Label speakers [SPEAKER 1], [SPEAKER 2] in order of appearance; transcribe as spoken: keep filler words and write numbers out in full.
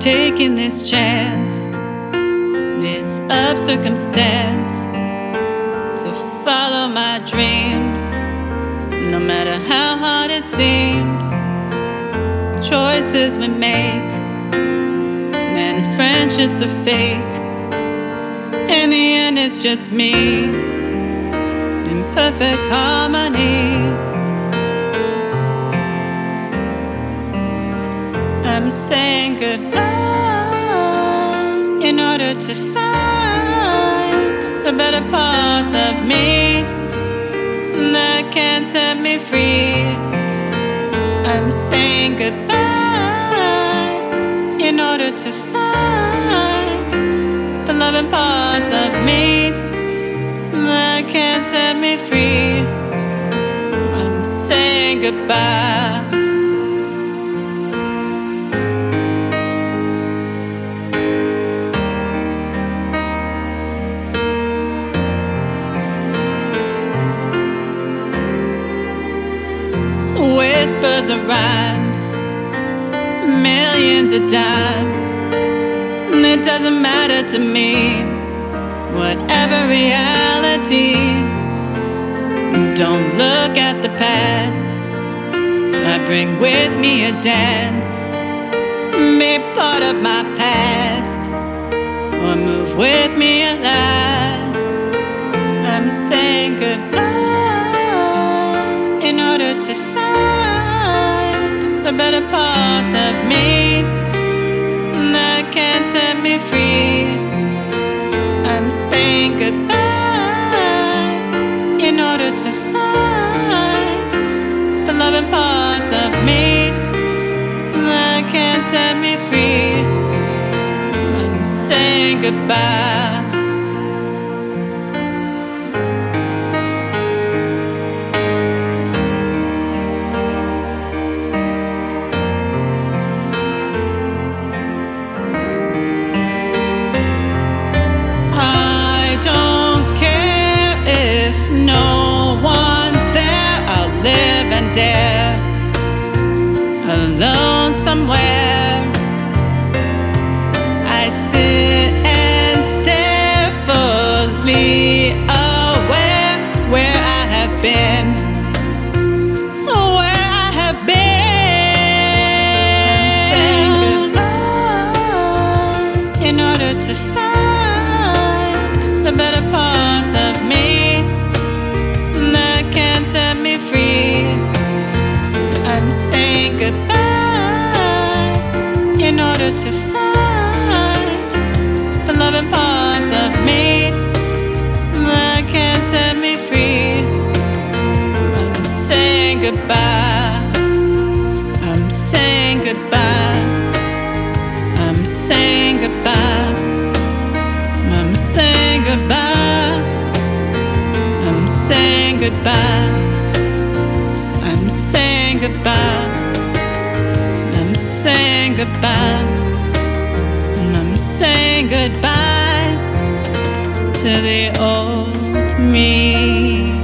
[SPEAKER 1] taking this chance. It's of circumstance to follow my dreams, no matter how hard it seems. Choices we make, and friendships are fake. In the end, it's just me in perfect harmony. I'm saying goodbye in order to find the better parts of me that can set me free. I'm saying goodbye in order to find the loving parts of me that can set me free. I'm saying goodbye. Whispers of rhymes, millions of dimes. It doesn't matter to me, whatever reality. Don't look at the past, I bring with me a dance. Be part of my past, or move with me at last. I'm saying goodbye in order to find the better parts of me that can set me free. I'm saying goodbye in order to find the loving parts of me that can set me free. I'm saying goodbye. No one's there, I'll live and dare, alone somewhere. I sit and stare, fully aware where I have been, where I have been. I'm saying goodbye in order to find the better parts of me set me free. I'm saying goodbye in order to find the loving parts of me that can set me free. I'm saying goodbye. I'm saying goodbye. I'm saying goodbye. I'm saying goodbye. I'm saying goodbye. I'm saying goodbye. I'm saying goodbye. I'm saying goodbye to the old me.